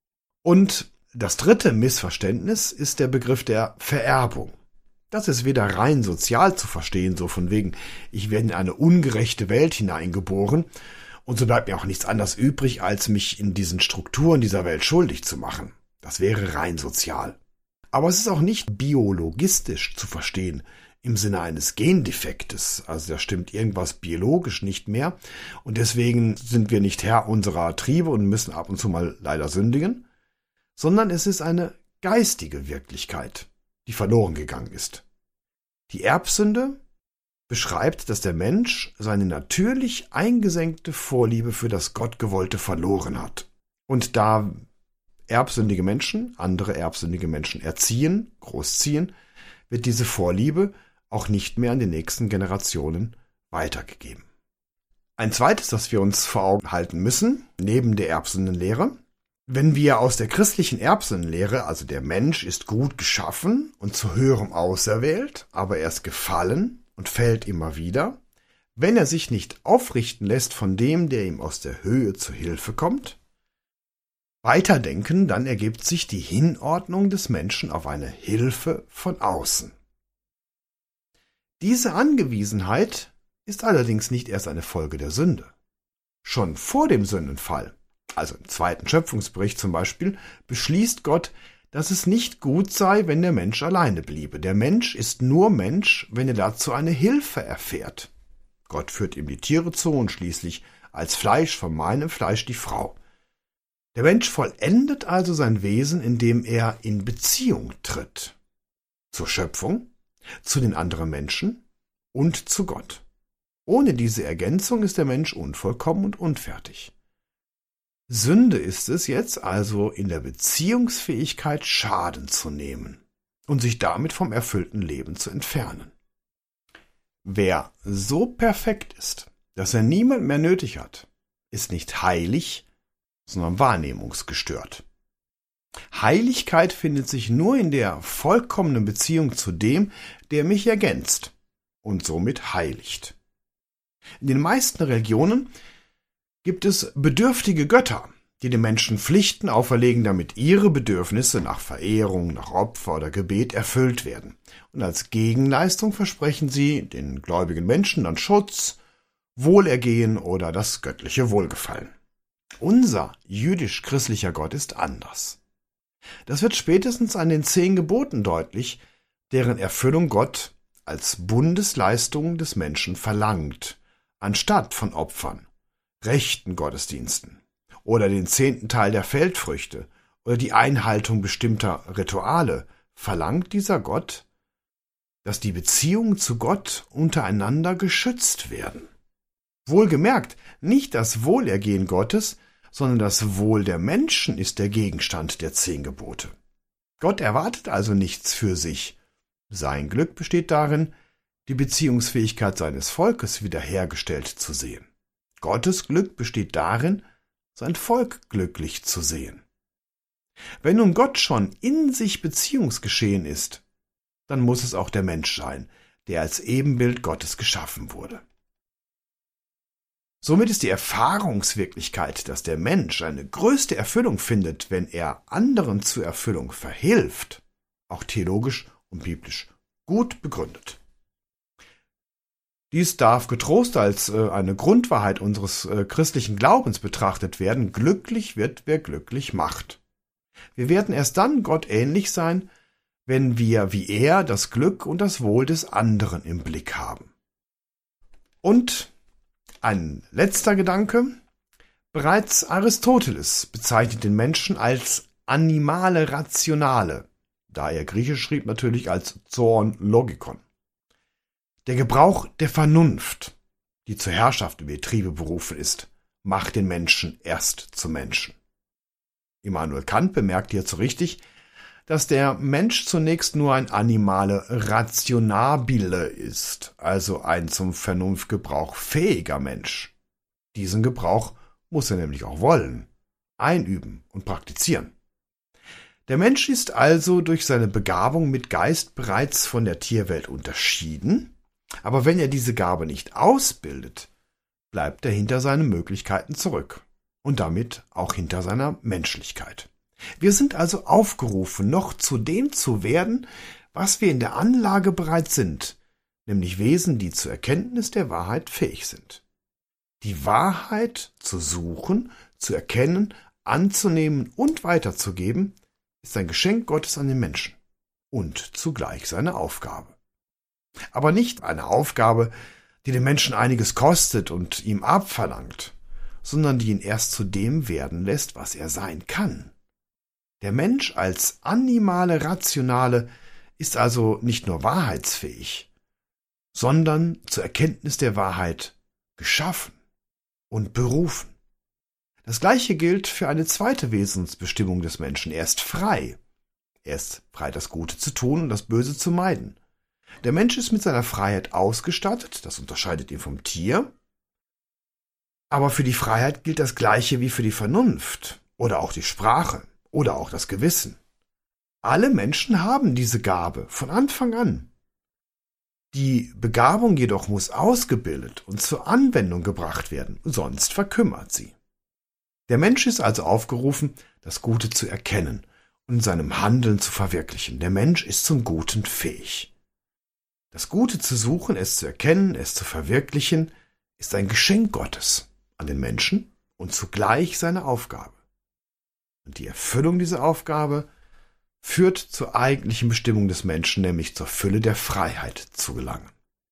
[SPEAKER 2] Und das dritte Missverständnis ist der Begriff der Vererbung. Das ist weder rein sozial zu verstehen, so von wegen, ich werde in eine ungerechte Welt hineingeboren und so bleibt mir auch nichts anderes übrig, als mich in diesen Strukturen dieser Welt schuldig zu machen. Das wäre rein sozial. Aber es ist auch nicht biologistisch zu verstehen, im Sinne eines Gendefektes, also da stimmt irgendwas biologisch nicht mehr und deswegen sind wir nicht Herr unserer Triebe und müssen ab und zu mal leider sündigen, sondern es ist eine geistige Wirklichkeit, die verloren gegangen ist. Die Erbsünde beschreibt, dass der Mensch seine natürlich eingesenkte Vorliebe für das Gottgewollte verloren hat. Und da erbsündige Menschen andere erbsündige Menschen erziehen, großziehen, wird diese Vorliebe auch nicht mehr an die nächsten Generationen weitergegeben. Ein zweites, das wir uns vor Augen halten müssen, neben der Erbsündenlehre: Wenn wir aus der christlichen Erbsündenlehre, also der Mensch ist gut geschaffen und zu höherem auserwählt, aber er ist gefallen und fällt immer wieder, wenn er sich nicht aufrichten lässt von dem, der ihm aus der Höhe zu Hilfe kommt, weiterdenken, dann ergibt sich die Hinordnung des Menschen auf eine Hilfe von außen. Diese Angewiesenheit ist allerdings nicht erst eine Folge der Sünde. Schon vor dem Sündenfall, also im zweiten Schöpfungsbericht zum Beispiel, beschließt Gott, dass es nicht gut sei, wenn der Mensch alleine bliebe. Der Mensch ist nur Mensch, wenn er dazu eine Hilfe erfährt. Gott führt ihm die Tiere zu und schließlich als Fleisch von meinem Fleisch die Frau. Der Mensch vollendet also sein Wesen, indem er in Beziehung tritt. Zur Schöpfung, zu den anderen Menschen und zu Gott. Ohne diese Ergänzung ist der Mensch unvollkommen und unfertig. Sünde ist es jetzt also, in der Beziehungsfähigkeit Schaden zu nehmen und sich damit vom erfüllten Leben zu entfernen. Wer so perfekt ist, dass er niemand mehr nötig hat, ist nicht heilig, sondern wahrnehmungsgestört. Heiligkeit findet sich nur in der vollkommenen Beziehung zu dem, der mich ergänzt und somit heiligt. In den meisten Religionen gibt es bedürftige Götter, die den Menschen Pflichten auferlegen, damit ihre Bedürfnisse nach Verehrung, nach Opfer oder Gebet erfüllt werden. Und als Gegenleistung versprechen sie den gläubigen Menschen dann Schutz, Wohlergehen oder das göttliche Wohlgefallen. Unser jüdisch-christlicher Gott ist anders. Das wird spätestens an den zehn Geboten deutlich, deren Erfüllung Gott als Bundesleistung des Menschen verlangt, anstatt von Opfern, rechten Gottesdiensten oder den zehnten Teil der Feldfrüchte oder die Einhaltung bestimmter Rituale, verlangt dieser Gott, dass die Beziehungen zu Gott untereinander geschützt werden. Wohlgemerkt, nicht das Wohlergehen Gottes, sondern das Wohl der Menschen ist der Gegenstand der zehn Gebote. Gott erwartet also nichts für sich. Sein Glück besteht darin, die Beziehungsfähigkeit seines Volkes wiederhergestellt zu sehen. Gottes Glück besteht darin, sein Volk glücklich zu sehen. Wenn nun Gott schon in sich beziehungsgeschehen ist, dann muss es auch der Mensch sein, der als Ebenbild Gottes geschaffen wurde. Somit ist die Erfahrungswirklichkeit, dass der Mensch eine größte Erfüllung findet, wenn er anderen zur Erfüllung verhilft, auch theologisch und biblisch gut begründet. Dies darf getrost als äh, eine Grundwahrheit unseres äh, christlichen Glaubens betrachtet werden: Glücklich wird, wer glücklich macht. Wir werden erst dann Gott ähnlich sein, wenn wir wie er das Glück und das Wohl des anderen im Blick haben. Und ein letzter Gedanke: Bereits Aristoteles bezeichnet den Menschen als animale Rationale, da er griechisch schrieb natürlich als Zoon Logikon. Der Gebrauch der Vernunft, die zur Herrschaft über die Triebe berufen ist, macht den Menschen erst zum Menschen. Immanuel Kant bemerkt hierzu richtig, dass der Mensch zunächst nur ein animale Rationabile ist, also ein zum Vernunftgebrauch fähiger Mensch. Diesen Gebrauch muss er nämlich auch wollen, einüben und praktizieren. Der Mensch ist also durch seine Begabung mit Geist bereits von der Tierwelt unterschieden, aber wenn er diese Gabe nicht ausbildet, bleibt er hinter seinen Möglichkeiten zurück und damit auch hinter seiner Menschlichkeit. Wir sind also aufgerufen, noch zu dem zu werden, was wir in der Anlage bereits sind, nämlich Wesen, die zur Erkenntnis der Wahrheit fähig sind. Die Wahrheit zu suchen, zu erkennen, anzunehmen und weiterzugeben, ist ein Geschenk Gottes an den Menschen und zugleich seine Aufgabe. Aber nicht eine Aufgabe, die den Menschen einiges kostet und ihm abverlangt, sondern die ihn erst zu dem werden lässt, was er sein kann. Der Mensch als animale Rationale ist also nicht nur wahrheitsfähig, sondern zur Erkenntnis der Wahrheit geschaffen und berufen. Das Gleiche gilt für eine zweite Wesensbestimmung des Menschen. Er ist frei. Er ist frei, das Gute zu tun und das Böse zu meiden. Der Mensch ist mit seiner Freiheit ausgestattet, das unterscheidet ihn vom Tier. Aber für die Freiheit gilt das Gleiche wie für die Vernunft oder auch die Sprache oder auch das Gewissen. Alle Menschen haben diese Gabe von Anfang an. Die Begabung jedoch muss ausgebildet und zur Anwendung gebracht werden, sonst verkümmert sie. Der Mensch ist also aufgerufen, das Gute zu erkennen und in seinem Handeln zu verwirklichen. Der Mensch ist zum Guten fähig. Das Gute zu suchen, es zu erkennen, es zu verwirklichen, ist ein Geschenk Gottes an den Menschen und zugleich seine Aufgabe. Und die Erfüllung dieser Aufgabe führt zur eigentlichen Bestimmung des Menschen, nämlich zur Fülle der Freiheit zu gelangen.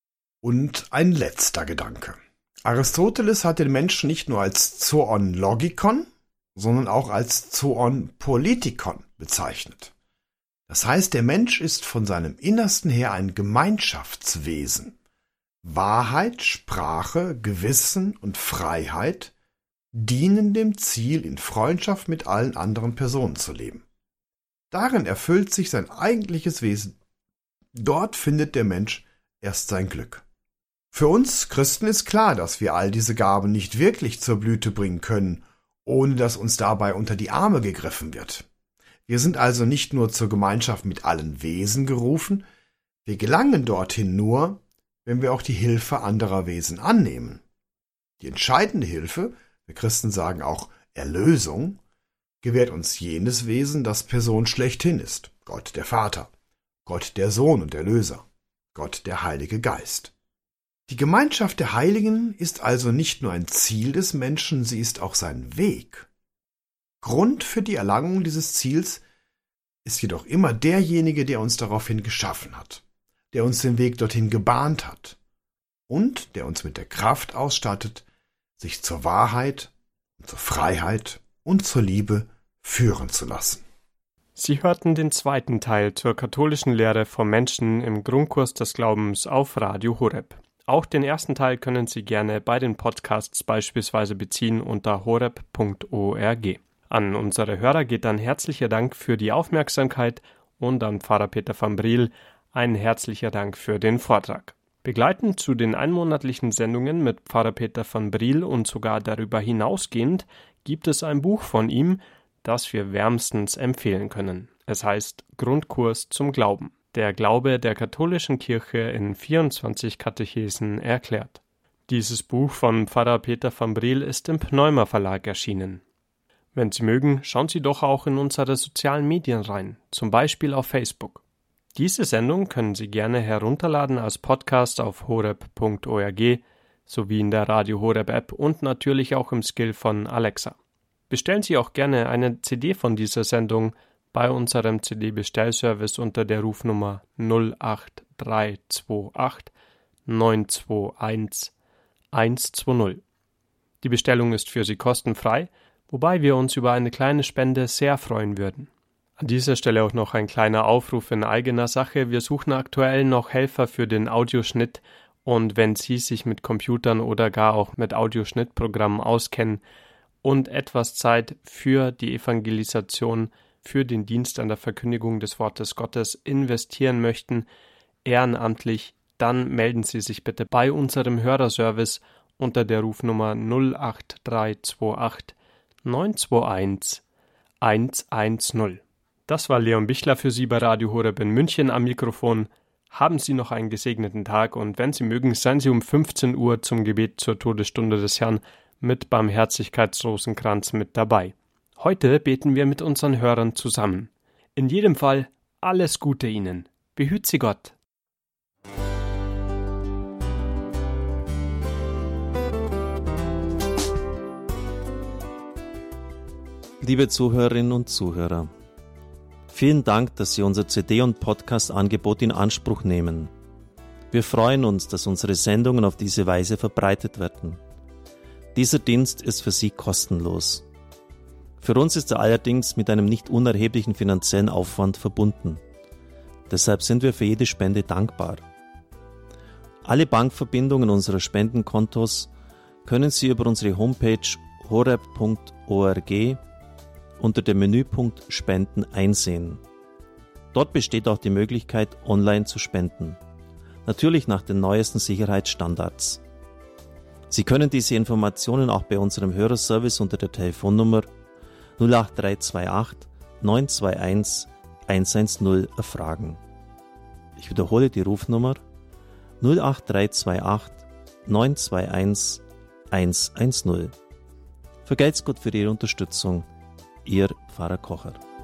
[SPEAKER 2] Und ein letzter Gedanke. Aristoteles hat den Menschen nicht nur als Zoon Logikon, sondern auch als Zoon Politikon bezeichnet. Das heißt, der Mensch ist von seinem Innersten her ein Gemeinschaftswesen. Wahrheit, Sprache, Gewissen und Freiheit dienen dem Ziel, in Freundschaft mit allen anderen Personen zu leben. Darin erfüllt sich sein eigentliches Wesen. Dort findet der Mensch erst sein Glück. Für uns Christen ist klar, dass wir all diese Gaben nicht wirklich zur Blüte bringen können, ohne dass uns dabei unter die Arme gegriffen wird. Wir sind also nicht nur zur Gemeinschaft mit allen Wesen gerufen, wir gelangen dorthin nur, wenn wir auch die Hilfe anderer Wesen annehmen. Die entscheidende Hilfe, wir Christen sagen auch Erlösung, gewährt uns jenes Wesen, das Person schlechthin ist, Gott der Vater, Gott der Sohn und Erlöser, Gott der Heilige Geist. Die Gemeinschaft der Heiligen ist also nicht nur ein Ziel des Menschen, sie ist auch sein Weg. Grund für die Erlangung dieses Ziels ist jedoch immer derjenige, der uns daraufhin geschaffen hat, der uns den Weg dorthin gebahnt hat und der uns mit der Kraft ausstattet, sich zur Wahrheit, zur Freiheit und zur Liebe führen zu lassen.
[SPEAKER 1] Sie hörten den zweiten Teil zur katholischen Lehre vom Menschen im Grundkurs des Glaubens auf Radio Horeb. Auch den ersten Teil können Sie gerne bei den Podcasts beispielsweise beziehen unter horeb punkt org. An unsere Hörer geht dann herzlicher Dank für die Aufmerksamkeit und an Pfarrer Peter van Briel ein herzlicher Dank für den Vortrag. Begleitend zu den einmonatlichen Sendungen mit Pfarrer Peter van Briel und sogar darüber hinausgehend gibt es ein Buch von ihm, das wir wärmstens empfehlen können. Es heißt Grundkurs zum Glauben. Der Glaube der katholischen Kirche in vierundzwanzig Katechesen erklärt. Dieses Buch von Pfarrer Peter van Briel ist im Pneuma Verlag erschienen. Wenn Sie mögen, schauen Sie doch auch in unsere sozialen Medien rein, zum Beispiel auf Facebook. Diese Sendung können Sie gerne herunterladen als Podcast auf horeb punkt org sowie in der Radio Horeb App und natürlich auch im Skill von Alexa. Bestellen Sie auch gerne eine C D von dieser Sendung bei unserem C D-Bestellservice unter der Rufnummer null acht drei zwei acht neun zwei eins eins zwei null. Die Bestellung ist für Sie kostenfrei. wobei wir uns über eine kleine Spende sehr freuen würden. An dieser Stelle auch noch ein kleiner Aufruf in eigener Sache. Wir suchen aktuell noch Helfer für den Audioschnitt und wenn Sie sich mit Computern oder gar auch mit Audioschnittprogrammen auskennen und etwas Zeit für die Evangelisation, für den Dienst an der Verkündigung des Wortes Gottes investieren möchten, ehrenamtlich, dann melden Sie sich bitte bei unserem Hörerservice unter der Rufnummer null acht drei zwei acht neun zwei eins eins eins null. Das war Leon Bichler für Sie bei Radio Horeb in München am Mikrofon. Haben Sie noch einen gesegneten Tag und wenn Sie mögen, seien Sie um fünfzehn Uhr zum Gebet zur Todesstunde des Herrn mit Barmherzigkeitsrosenkranz mit dabei. Heute beten wir mit unseren Hörern zusammen. In jedem Fall alles Gute Ihnen. Behüt Sie Gott.
[SPEAKER 3] Liebe Zuhörerinnen und Zuhörer, vielen Dank, dass Sie unser C D- und Podcast-Angebot in Anspruch nehmen. Wir freuen uns, dass unsere Sendungen auf diese Weise verbreitet werden. Dieser Dienst ist für Sie kostenlos. Für uns ist er allerdings mit einem nicht unerheblichen finanziellen Aufwand verbunden. Deshalb sind wir für jede Spende dankbar. Alle Bankverbindungen unserer Spendenkontos können Sie über unsere Homepage horeb punkt org unter dem Menüpunkt Spenden einsehen. Dort besteht auch die Möglichkeit, online zu spenden. Natürlich nach den neuesten Sicherheitsstandards. Sie können diese Informationen auch bei unserem Hörerservice unter der Telefonnummer null acht drei zwei acht neun zwei eins eins eins null erfragen. Ich wiederhole die Rufnummer null acht drei zwei acht neun zwei eins eins eins null. Vergelt's Gott für Ihre Unterstützung. Ihr Pfarrer Kocher.